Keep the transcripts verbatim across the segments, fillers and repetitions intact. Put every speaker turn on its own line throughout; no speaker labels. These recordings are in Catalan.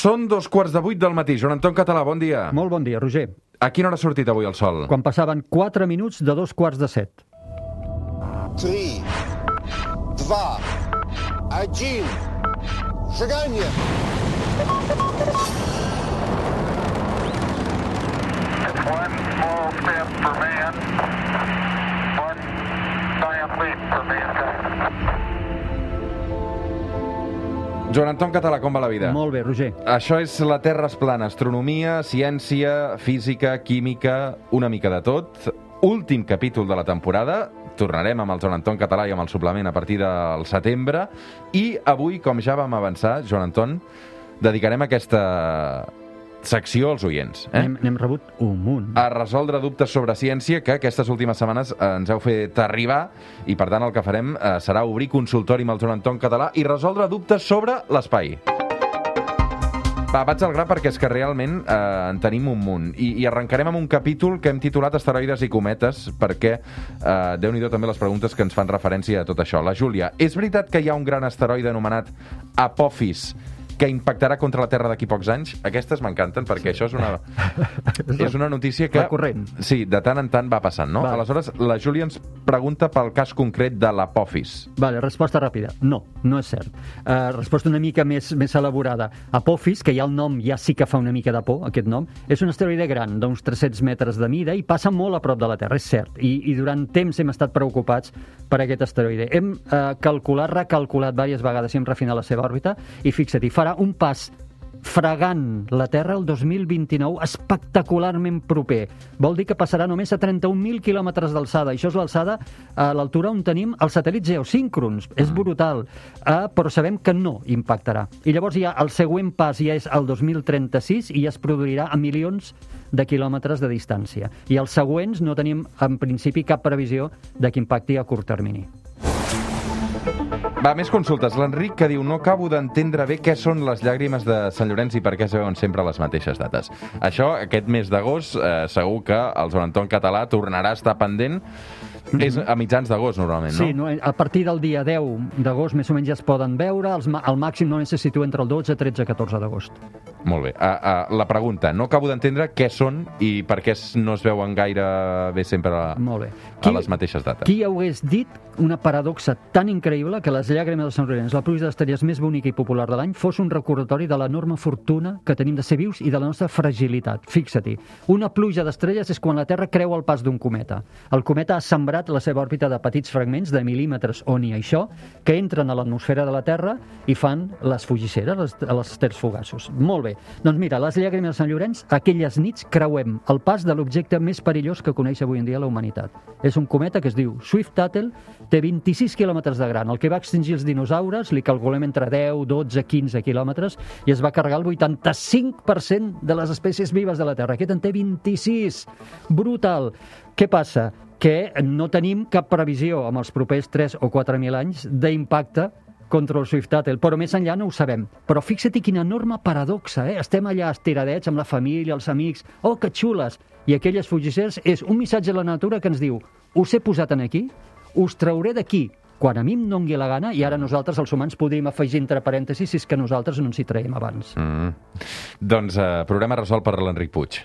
Són dos quarts de vuit del matí. Joan Anton Català, bon dia.
Molt bon dia, Roger.
A quina hora ha sortit avui el sol?
Quan passaven quatre minuts de dos quarts de set.
Три, два, один. Шагание.
It's one small step for man, one giant leap for mankind.
Joan Anton Català, com va la vida?
Molt bé, Roger.
Això és La Terra és plana. Astronomia, ciència, física, química, una mica de tot. Últim capítol de la temporada. Tornarem amb el Joan Anton Català i amb el suplement a partir del setembre. I avui, com ja vam avançar, Joan Anton, dedicarem aquesta secció als oients. Eh?
N'hem, n'hem rebut un munt.
A resoldre dubtes sobre ciència que aquestes últimes setmanes ens heu fet arribar i, per tant, el que farem eh, serà obrir consultori amb el Joan Anton Català i resoldre dubtes sobre l'espai. Va, vaig al gra perquè és que realment eh, en tenim un munt. I, I arrencarem amb un capítol que hem titulat Asteroides i cometes perquè, eh, déu-n'hi-do també les preguntes que ens fan referència a tot això. La Júlia, és veritat que hi ha un gran asteroide anomenat Apophis que impactarà contra la Terra d'aquí pocs anys? Aquestes m'encanten perquè sí. Això és una, és una notícia que...
Recurrent.
Sí, de tant en tant va passant, no?
Vale.
Aleshores, la Júlia ens pregunta pel cas concret de l'Apophis.
Vale, resposta ràpida. No, no és cert. Uh, resposta una mica més, més elaborada. Apophis, que ja el nom ja sí que fa una mica de por, aquest nom, és un asteroide gran, d'uns tres-cents metres de mida i passa molt a prop de la Terra, és cert. I, i durant temps hem estat preocupats per aquest asteroide. Hem uh, calculat, recalculat diverses vegades i hem refinat la seva òrbita i fixa't, farà un pas fregant la Terra el dos mil vint-i-nou espectacularment proper. Vol dir que passarà només a trenta-un mil quilòmetres d'alçada. Això és l'alçada a l'altura on tenim els satèl·lits geosíncrons. És brutal. Uh, però sabem que no impactarà. I llavors ja el següent pas ja és el dos mil trenta-sis i ja es produirà a milions de quilòmetres de distància. I els següents no tenim en principi cap previsió de que impacti a curt termini.
Va, més consultes. L'Enric que diu no acabo d'entendre bé què són les llàgrimes de Sant Llorenç i per què es veuen sempre a les mateixes dates. Això, aquest mes d'agost, eh, segur que el Joan Anton Català tornarà a estar pendent. Mm-hmm. És a mitjans d'agost, normalment, no?
Sí, no, a partir del dia deu d'agost més o menys ja es poden veure. Els, el màxim només se situa entre el dotze, tretze, catorze d'agost.
Molt bé. Uh, uh, la pregunta, no acabo d'entendre què són i per què no es veuen gaire bé sempre a,
Molt bé.
a
Qui,
les mateixes dates.
Qui hagués dit una paradoxa tan increïble que les llàgrimes de Sant Llorenç, la pluja d'estrelles més bonica i popular de l'any, fos un recordatori de l'enorme fortuna que tenim de ser vius i de la nostra fragilitat. Fixa-t'hi, una pluja d'estrelles és quan la Terra creua el pas d'un cometa. El cometa ha sembrat la seva òrbita de petits fragments de mil·límetres o ni això, que entren a l'atmosfera de la Terra i fan les fugisseres, les, les esters fugaços. Molt bé. Doncs mira, les llàgrimes de Sant Llorenç, aquelles nits creuem el pas de l'objecte més perillós que coneix avui en dia la humanitat. És un cometa que es diu Swift-Tuttle, té vint-i-sis quilòmetres de gran. El que va extingir els dinosaures li calculem entre deu, dotze, quinze quilòmetres i es va carregar el vuitanta-cinc per cent de les espècies vives de la Terra. Aquest en té vint-i-sis. Brutal. Què passa? Que no tenim cap previsió amb els propers tres o quatre mil anys d'impacte contra el Swift-Tuttle, però més enllà no ho sabem. Però fixa-t'hi quina enorme paradoxa, eh? Estem allà estiradets amb la família, els amics, oh, que xules! I aquelles fugisseres és un missatge a la natura que ens diu us he posat en aquí, us trauré d'aquí quan a mi em dongui la gana i ara nosaltres, els humans, podríem afegir entre parèntesis si és que nosaltres no ens hi traiem abans.
Mm. Doncs eh, programa resolt per l'Enric Puig.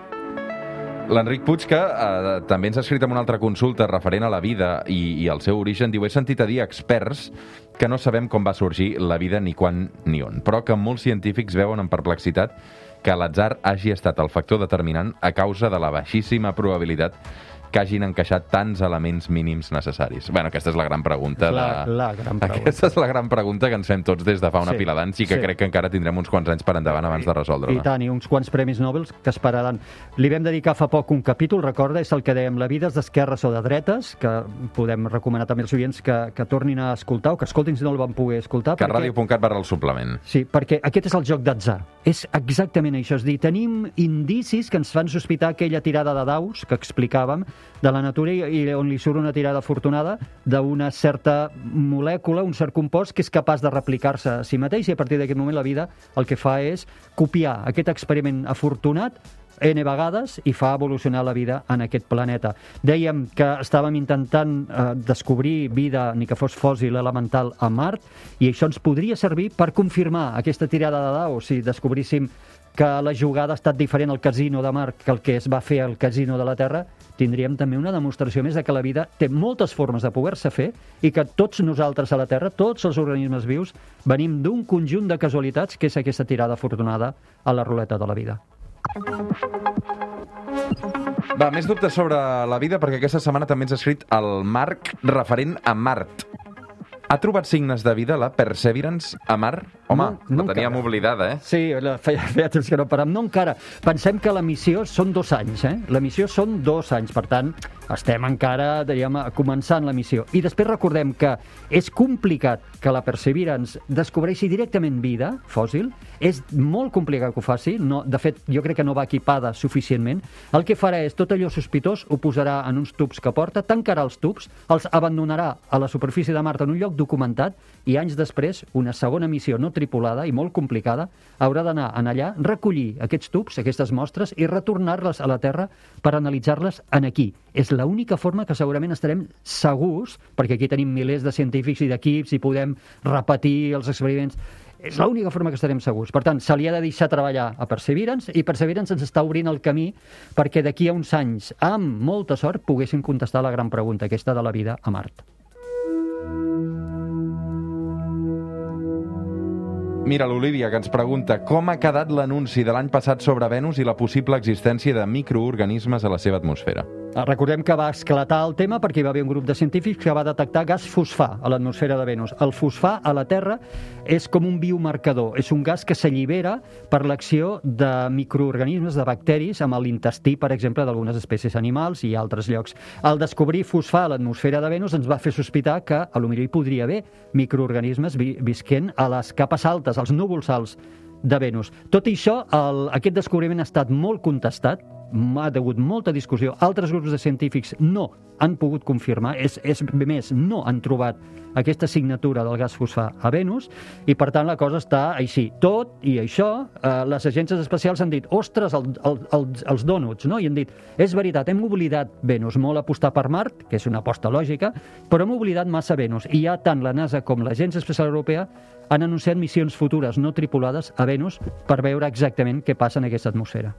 L'Enric Puig, que eh, també ens ha escrit en una altra consulta referent a la vida i, i al seu origen, diu, he sentit a dir experts que no sabem com va sorgir la vida ni quan ni on, però que molts científics veuen amb perplexitat que l'atzar hagi estat el factor determinant a causa de la baixíssima probabilitat que hagin encaixat tants elements mínims necessaris. Bueno, aquesta és la gran pregunta.
La,
de...
la gran pregunta.
Aquesta és la gran pregunta que ens fem tots des de fa una
sí,
pila d'anys i que
sí.
crec que encara tindrem uns quants anys per endavant abans de resoldre-la.
I tant, i uns quants premis Nobel que esperaran. Li vam dedicar fa poc un capítol, recorda, és el que dèiem, la vida és d'esquerres o de dretes, que podem recomanar també als oients que, que tornin a escoltar o que escoltin si no el van poder escoltar.
Que perquè... ràdio punt cat barra el suplement.
Sí, perquè aquest és el joc d'atzar. És exactament això, és dir, tenim indicis que ens fan sospitar aquella tirada de daus que explicàvem de la natura i on li surt una tirada afortunada d'una certa molècula, un cert compost que és capaç de replicar-se a si mateix i a partir d'aquest moment la vida el que fa és copiar aquest experiment afortunat N vegades i fa evolucionar la vida en aquest planeta. Dèiem que estàvem intentant eh, descobrir vida, ni que fos fòssil elemental, a Mart, i això ens podria servir per confirmar aquesta tirada de daus si descobríssim que la jugada ha estat diferent al casino de Mart que el que es va fer al casino de la Terra. Tindríem també una demostració més de que la vida té moltes formes de poder-se fer i que tots nosaltres a la Terra, tots els organismes vius, venim d'un conjunt de casualitats que és aquesta tirada afortunada a la ruleta de la vida.
Va, més dubtes sobre la vida, perquè aquesta setmana també ens ha escrit el Marc referent a Mart. Ha trobat signes de vida la Perseverance a Mart? Home,
No, no
la teníem
encara.
oblidada, eh?
Sí, la- feia, feia temps que no parem. No encara. Pensem que la missió són dos anys, eh? La missió són dos anys, per tant, estem encara, diríem, començant la missió. I després recordem que és complicat que la Perseverance descobreixi directament vida fòssil. És molt complicat que ho faci. No, de fet, jo crec que no va equipada suficientment. El que farà és tot allò sospitós, ho posarà en uns tubs que porta, tancarà els tubs, els abandonarà a la superfície de Mart en un lloc documentat i anys després, una segona missió no tripulada i molt complicada, haurà d'anar en allà, recollir aquests tubs, aquestes mostres i retornar-les a la Terra per analitzar-les en aquí. És l'única forma que segurament estarem segurs, perquè aquí tenim milers de científics i d'equips i podem repetir els experiments. És l'única forma que estarem segurs. Per tant, se li ha de deixar treballar a Perseverance i Perseverance ens està obrint el camí perquè d'aquí a uns anys, amb molta sort, poguessin contestar la gran pregunta, aquesta de la vida a Mart.
Mira, l'Olivia, que ens pregunta com ha quedat l'anunci de l'any passat sobre Venus i la possible existència de microorganismes a la seva atmosfera.
Recordem que va esclatar el tema perquè hi va haver un grup de científics que va detectar gas fosfà a l'atmosfera de Venus. El fosfà a la Terra és com un biomarcador, és un gas que s'allibera per l'acció de microorganismes, de bacteris, amb l'intestí, per exemple, d'algunes espècies animals i altres llocs. Al descobrir fosfà a l'atmosfera de Venus ens va fer sospitar que a lo millor hi podria haver microorganismes vi visquent a les capes altes, als núvols alts de Venus. Tot i això, el, aquest descobriment ha estat molt contestat, ha hagut molta discussió. Altres grups de científics no han pogut confirmar, és, és més, no han trobat aquesta signatura del gas fosfà a Venus i, per tant, la cosa està així. Tot i això, eh, les agències espacials han dit, ostres, el, el, el, els dònuts, no? I han dit, és veritat, hem oblidat Venus, molt apostar per Mart, que és una aposta lògica, però hem oblidat massa Venus. I ja tant la NASA com l'Agència Espacial Europea han anunciat missions futures no tripulades a Venus per veure exactament què passa en aquesta atmosfera.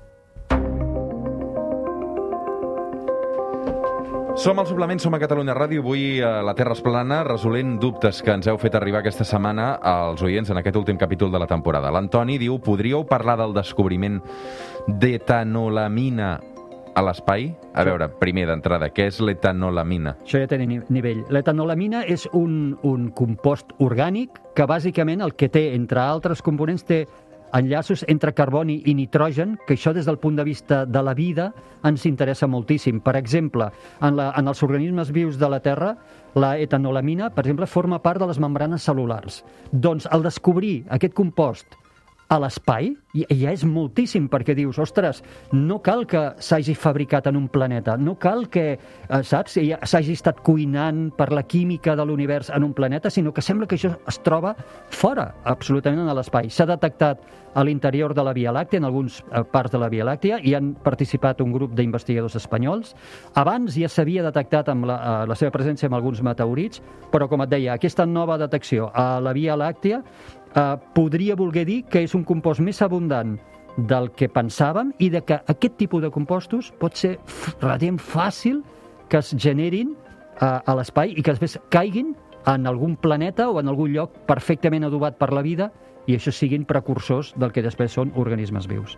Som al Suplement, som a Catalunya Ràdio, avui a la Terra es plana, resolent dubtes que ens heu fet arribar aquesta setmana als oients en aquest últim capítol de la temporada. L'Antoni diu, podríeu parlar del descobriment d'etanolamina a l'espai? A veure, primer d'entrada, què és l'etanolamina?
Això ja té ni nivell. L'etanolamina és un, un compost orgànic que bàsicament el que té, entre altres components, té enllaços entre carboni i nitrogen, que això des del punt de vista de la vida ens interessa moltíssim. Per exemple, en, la, en els organismes vius de la Terra, la etanolamina, per exemple, forma part de les membranes cel·lulars. Doncs al descobrir aquest compost a l'espai, ja és moltíssim, perquè dius, ostres, no cal que s'hagi fabricat en un planeta, no cal que, eh, saps, s'hagi estat cuinant per la química de l'univers en un planeta, sinó que sembla que això es troba fora, absolutament, a l'espai. S'ha detectat a l'interior de la Via Làctea, en alguns eh, parts de la Via Làctea, i han participat un grup d'investigadors espanyols. Abans ja s'havia detectat amb la, eh, la seva presència amb alguns meteorits, però, com et deia, aquesta nova detecció a la Via Làctea Uh, podria voler dir que és un compost més abundant del que pensàvem i de que aquest tipus de compostos pot ser relativament fàcil que es generin uh, a l'espai i que després caiguin en algun planeta o en algun lloc perfectament adobat per la vida i això siguin precursors del que després són organismes vius.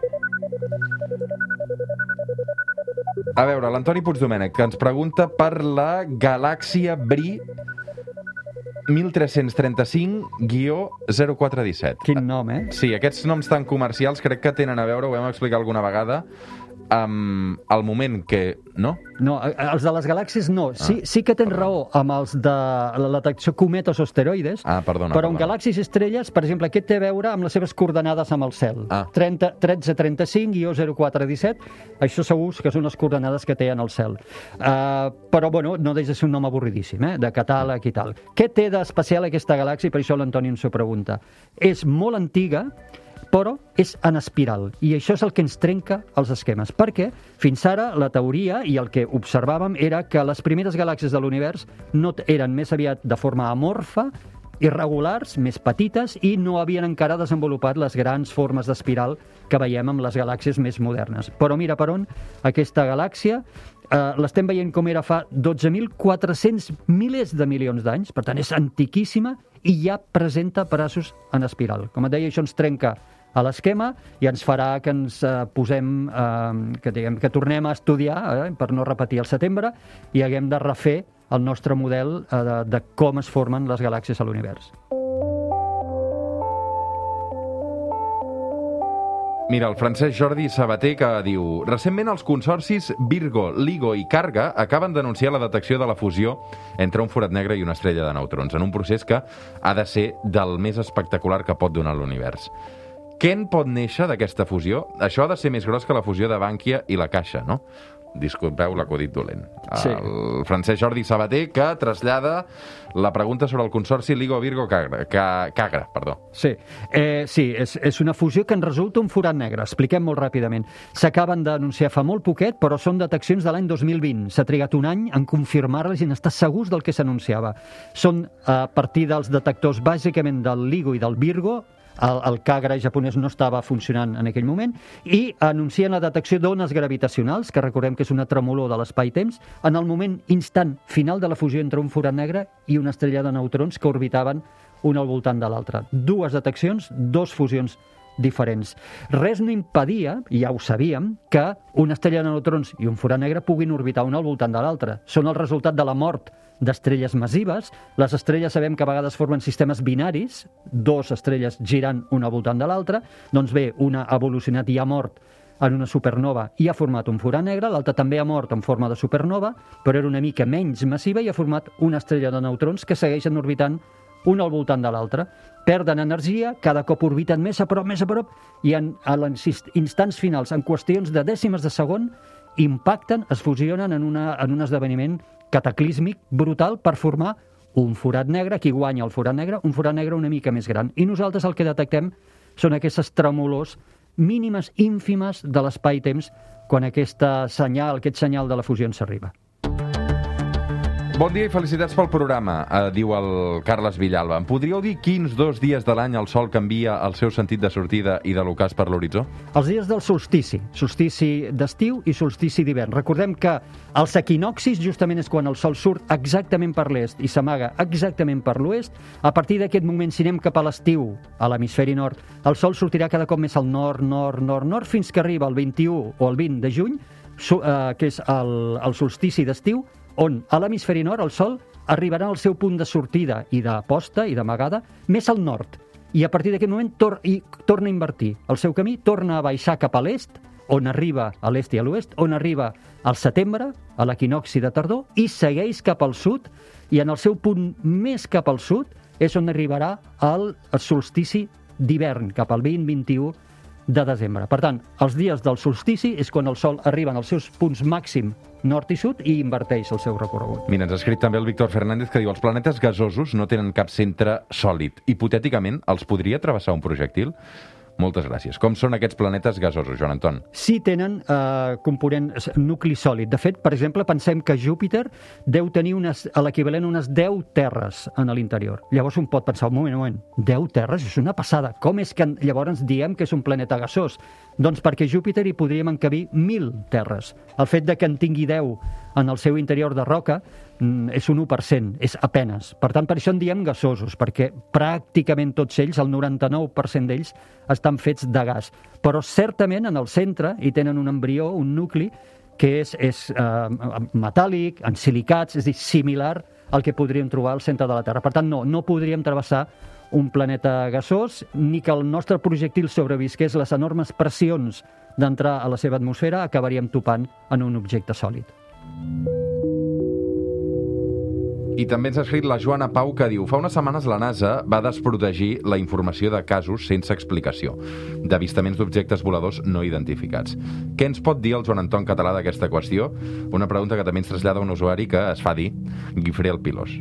A veure, l'Antoni Puigdomènech, que ens pregunta per la galàxia Bri mil tres-cents trenta-cinc zero quatre disset.
Quin nom, eh?
Sí, aquests noms tan comercials crec que tenen a veure, ho vam explicar alguna vegada, amb el moment que... No?
No, els de les galàxies no. Sí, sí que tens raó amb els de la detecció cometes o asteroides,
Ah, perdona.
però en
perdona.
galàxies i estrelles, per exemple, aquest té a veure amb les seves coordenades amb el cel.
Ah.
trenta, tretze trenta-cinc zero quatre disset, això segur que són les coordenades que té en el cel. Uh, però, bueno, no deixa de ser un nom avorridíssim, eh? De catàleg i tal. Què té d'especial aquesta galàxia? Per això l'Antoni ens ho pregunta. És molt antiga, però és en espiral, i això és el que ens trenca els esquemes, perquè fins ara la teoria i el que observàvem era que les primeres galàxies de l'univers no eren més aviat de forma amorfa, irregulars, més petites, i no havien encara desenvolupat les grans formes d'espiral que veiem amb les galàxies més modernes. Però mira per on, aquesta galàxia eh, l'estem veient com era fa dotze mil quatre-cents milers de milions d'anys, per tant és antiquíssima i ja presenta braços en espiral. Com et deia, això ens trenca a l'esquema i ens farà que ens eh, posem, eh, que, diguem, que tornem a estudiar, eh, per no repetir el setembre, i haguem de refer el nostre model eh, de, de com es formen les galàxies a l'univers.
Mira, el Francesc Jordi Sabater que diu: recentment els consorcis Virgo, LIGO i Carga acaben d'anunciar la detecció de la fusió entre un forat negre i una estrella de neutrons, en un procés que ha de ser del més espectacular que pot donar l'univers. Què en pot néixer d'aquesta fusió? Això ha de ser més gros que la fusió de Bànquia i la Caixa, no? Disculpeu l'acudit dolent.
Sí.
El Francesc Jordi Sabater que trasllada la pregunta sobre el consorci LIGO Virgo Cagra, Cagra, perdó.
Sí, eh, sí és, és una fusió que en resulta un forat negre. Expliquem molt ràpidament. S'acaben d'anunciar fa molt poquet, però són deteccions de l'any dos mil vint. S'ha trigat un any en confirmar-les i en estar segurs del que s'anunciava. Són a partir dels detectors bàsicament del LIGO i del Virgo. El, el Cagra japonès no estava funcionant en aquell moment, i anuncien la detecció d'ones gravitacionals, que recordem que és una tremolor de l'espai-temps, en el moment instant final de la fusió entre un forat negre i una estrella de neutrons que orbitaven un al voltant de l'altre. Dues deteccions, dos fusions diferents. Res no impedia, i ja ho sabíem, que una estrella de neutrons i un forat negre puguin orbitar un al voltant de l'altre. Són el resultat de la mort d'estrelles massives. Les estrelles sabem que a vegades formen sistemes binaris, dos estrelles girant una al voltant de l'altra. Doncs bé, una ha evolucionat i ha mort en una supernova i ha format un forat negre, l'altra també ha mort en forma de supernova, però era una mica menys massiva i ha format una estrella de neutrons que segueixen orbitant un al voltant de l'altre. Perden energia, cada cop orbiten més a prop, més a prop, i en, en instants finals, en qüestions de dècimes de segon, impacten, es fusionen en, una, en un esdeveniment cataclísmic brutal per formar un forat negre. Qui guanya el forat negre? Un forat negre una mica més gran. I nosaltres el que detectem són aquestes tremolors mínimes, ínfimes de l'espai-temps quan aquesta senyal, aquest senyal de la fusió ens arriba.
Bon dia i felicitats pel programa, eh, diu el Carles Villalba. Em podríeu dir quins dos dies de l'any el Sol canvia el seu sentit de sortida i de l'ocàs per l'horitzó?
Els dies del solstici, solstici d'estiu i solstici d'hivern. Recordem que els equinoccis justament és quan el Sol surt exactament per l'est i s'amaga exactament per l'oest. A partir d'aquest moment, si anem cap a l'estiu, a l'hemisferi nord, el Sol sortirà cada cop més al nord, nord, nord, nord, fins que arriba el vint-i-u o el vint de juny, que és el, el solstici d'estiu, on a l'hemisferi nord el Sol arribarà al seu punt de sortida i de posta i d'amagada més al nord, i a partir d'aquest moment tor i torna a invertir el seu camí, torna a baixar cap a l'est, on arriba a l'est i a l'oest, on arriba al setembre, a l'equinocci de tardor, i segueix cap al sud, i en el seu punt més cap al sud és on arribarà el solstici d'hivern, cap al vint vint-i-u de desembre. Per tant, els dies del solstici és quan el Sol arriba als seus punts màxim nord i sud i inverteix el seu recorregut.
Mira, ens ha escrit també el Víctor Fernández que diu: els planetes gasosos no tenen cap centre sòlid. Hipotèticament, els podria travessar un projectil? Moltes gràcies. Com són aquests planetes gasosos, Joan Anton?
Sí tenen eh, component nucli sòlid. De fet, per exemple, pensem que Júpiter deu tenir unes, a l'equivalent a unes deu terres en l'interior. Llavors un pot pensar, un moment, un moment, deu terres? És una passada. Com és que llavors diem que és un planeta gasós? Doncs perquè Júpiter hi podríem encabir mil terres. El fet de que en tingui deu en el seu interior de roca és un u per cent, és apenes. Per tant, per això en diem gasosos, perquè pràcticament tots ells, el noranta-nou per cent d'ells, estan fets de gas. Però certament en el centre hi tenen un embrió, un nucli, que és, és eh, metàl·lic, en silicats, és a dir, similar al que podríem trobar al centre de la Terra. Per tant, no, no podríem travessar un planeta gasós, ni que el nostre projectil sobrevisqués les enormes pressions d'entrar a la seva atmosfera, acabaríem topant en un objecte sòlid.
I també ens ha escrit la Joana Pau que diu: fa unes setmanes la NASA va desprotegir la informació de casos sense explicació, d'avistaments d'objectes voladors no identificats. Què ens pot dir el Joan Anton Català d'aquesta qüestió? Una pregunta que també ens trasllada un usuari que es fa dir Guifré el Pilós.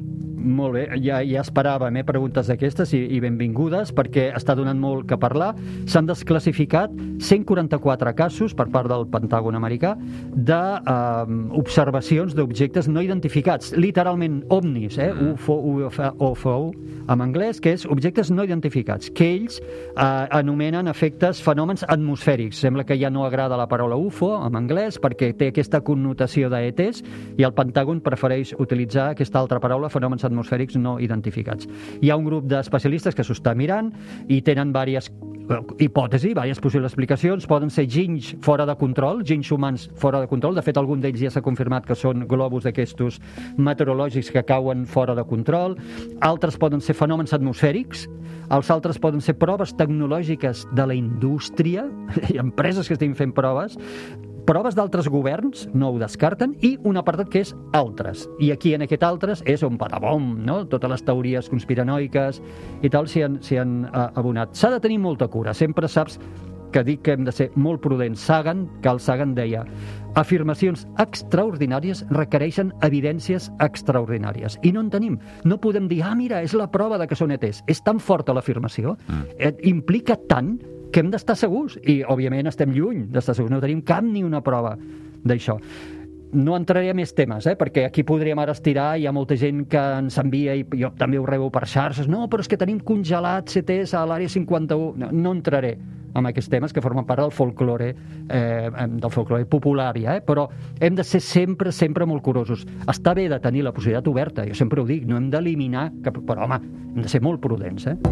Molt bé, ja, ja esperàvem eh, preguntes d'aquestes i, i benvingudes, perquè està donant molt que parlar. S'han desclassificat cent quaranta-quatre casos per part del Pentàgon americà d'observacions d'objectes no identificats, literalment ovnis, eh? U F O, U F O en anglès, que és objectes no identificats, que ells eh, anomenen efectes, fenòmens atmosfèrics. Sembla que ja no agrada la paraula U F O en anglès perquè té aquesta connotació d'E Ts i el Pentàgon prefereix utilitzar aquesta altra paraula, fenòmens atmosfèrics no identificats. Hi ha un grup d'especialistes que s'ho està mirant i tenen diverses hipòtesis, diverses possibles explicacions. Poden ser ginys fora de control, ginys humans fora de control. De fet, algun d'ells ja s'ha confirmat que són globus d'aquestos meteorològics que cauen fora de control. Altres poden ser fenòmens atmosfèrics. Els altres poden ser proves tecnològiques de la indústria. Hi ha empreses que estan fent proves. Proves d'altres governs, no ho descarten, i un apartat que és altres. I aquí, en aquest altres, és on patabom, no? Totes les teories conspiranoiques i tal s'hi han, s'hi han uh, abonat. S'ha de tenir molta cura. Sempre saps que dic que hem de ser molt prudents. Sagan, Carl Sagan deia, afirmacions extraordinàries requereixen evidències extraordinàries. I no en tenim. No podem dir, ah, mira, és la prova de que són E Ts. És tan forta l'afirmació, mm. eh, implica tant que hem d'estar segurs, i òbviament estem lluny d'estar segurs, no tenim cap ni una prova d'això. No entraré a més temes, eh? Perquè aquí podríem ara estirar, hi ha molta gent que ens envia, i jo també ho rebo per xarxes, no, però és que tenim congelats E Ts a l'àrea cinquanta-u. No, no entraré en aquests temes que formen part del folklore, eh, del folklore popular, ja, eh? Però hem de ser sempre, sempre molt curosos. Està bé de tenir la possibilitat oberta, jo sempre ho dic, no hem d'eliminar, cap... però home, hem de ser molt prudents, eh?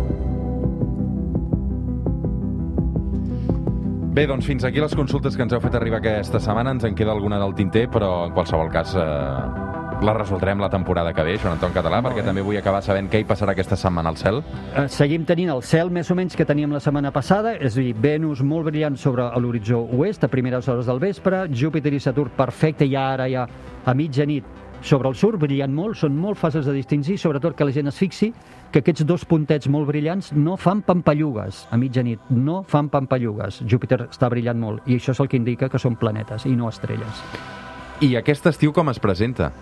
Bé, doncs fins aquí les consultes que ens heu fet arribar aquesta setmana. Ens en queda alguna del tinter, però en qualsevol cas eh, la resoldrem la temporada que ve, Joan Anton Català, molt perquè bé. També vull acabar sabent què hi passarà aquesta setmana al cel.
Eh, seguim tenint el cel més o menys que teníem la setmana passada, és a dir, Venus molt brillant sobre l'horitzó oest a primeres hores del vespre, Júpiter i Saturn perfecte ja ara ja a mitjanit sobre el sud, brillant molt, són molt fàcils de distingir, sobretot que la gent es fixi que aquests dos puntets molt brillants no fan pampallugues a mitjanit, no fan pampallugues. Júpiter està brillant molt, i això és el que indica que són planetes i no estrelles.
I aquest estiu com es presenta?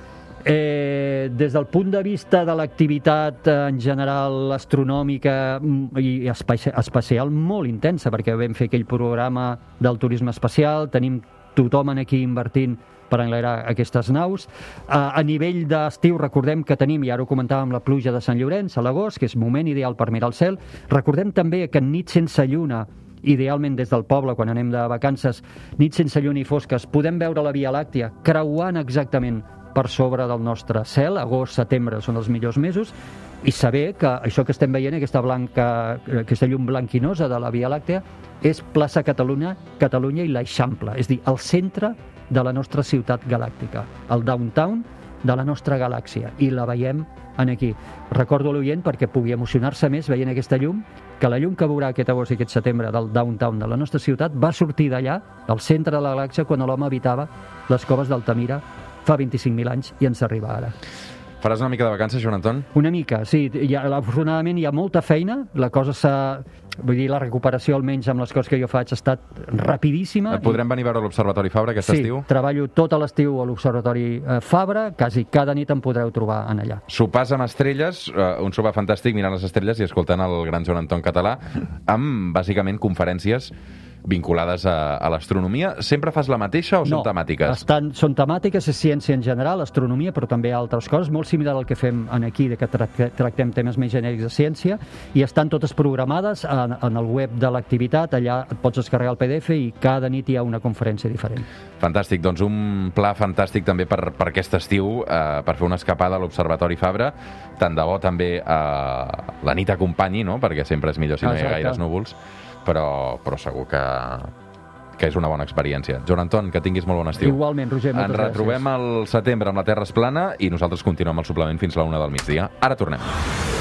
Eh, des del punt de vista de l'activitat en general astronòmica i espacial molt intensa, perquè vam fer aquell programa del turisme espacial, tenim tothom aquí invertint per enlairar aquestes naus. A, a nivell d'estiu recordem que tenim, i ara ho comentàvem, la pluja de Sant Llorenç a l'agost, que és moment ideal per mirar el cel. Recordem també que en nit sense lluna, idealment des del poble, quan anem de vacances, nit sense lluna i fosques, podem veure la Via Làctia creuant exactament per sobre del nostre cel. Agost, setembre són els millors mesos, i saber que això que estem veient, aquesta, blanca, aquesta llum blanquinosa de la Via Làctea, és plaça Catalunya, Catalunya i l'Eixample, és a dir, el centre de la nostra ciutat galàctica, el downtown de la nostra galàxia, i la veiem en aquí. Recordo l'oient perquè pugui emocionar-se més veient aquesta llum, que la llum que veurà aquest agost i aquest setembre del downtown de la nostra ciutat va sortir d'allà, del centre de la galàxia, quan l'home habitava les coves d'Altamira fa vint-i-cinc mil anys, i ens arriba ara.
Faràs una mica de vacances, Joan Anton?
Una mica, sí. Hi ha, afortunadament hi ha molta feina, la cosa s'ha... Vull dir, la recuperació, almenys amb les coses que jo faig, ha estat rapidíssima.
Et podrem venir a veure a l'Observatori Fabra aquest
sí,
estiu?
Sí, treballo tot l'estiu a l'Observatori eh, Fabra, quasi cada nit em podreu trobar en allà.
Sopars amb estrelles, uh, un sopar fantàstic mirant les estrelles i escoltant el gran Joan Anton Català, amb, bàsicament, conferències vinculades a, a l'astronomia. Sempre fas la mateixa o són
no,
temàtiques?
Estan, són temàtiques, és ciència en general, astronomia, però també altres coses, molt similar al que fem en aquí, de que tractem temes més genèrics de ciència, i estan totes programades en, en el web de l'activitat. Allà et pots descarregar el P D F i cada nit hi ha una conferència diferent.
Fantàstic, doncs un pla fantàstic també per, per aquest estiu, eh, per fer una escapada a l'Observatori Fabra. Tant de bo també eh, la nit acompanyi, no? Perquè sempre és millor si no hi ha gaires núvols. Però, però segur que, que és una bona experiència. Joan Anton, que tinguis molt bon estiu.
Igualment, Roger, moltes
gràcies. Ens retrobem al setembre amb la Terra és plana i nosaltres continuem el suplement fins a la una del migdia. Ara tornem.